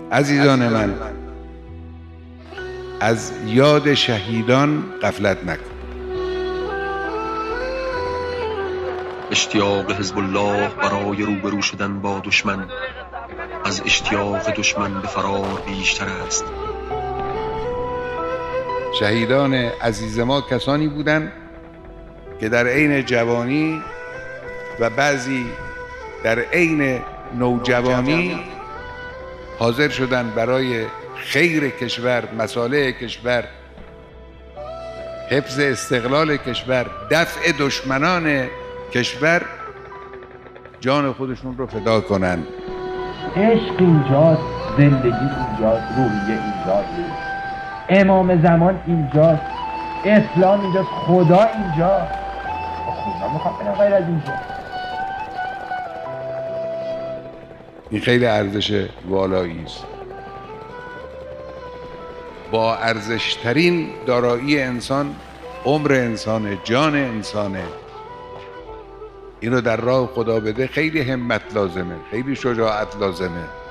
عزیزان من، از یاد شهیدان غفلت نکن. اشتیاق حزب الله برای روبرو شدن با دشمن از اشتیاق دشمن به فرار بیشتر است. شهیدان عزیز ما کسانی بودند که در عین جوانی و بعضی در عین نوجوانی حاضر شدند برای خیر کشور، مصالح کشور، حفظ استقلال کشور، دفع دشمنان کشور جان خودشون رو فدا کنند. عشق اینجاست، زندگی اینجاست، روحیه اینجاست، امام زمان اینجاست، اسلام اینجاست، خدا اینجاست. خدا میخواد برای غیر از اینجا. این خیلی ارزش والایی است. با ارزشترین دارایی انسان عمر انسانه، جان انسانه. این رو در راه خدا بده خیلی همت لازمه، خیلی شجاعت لازمه.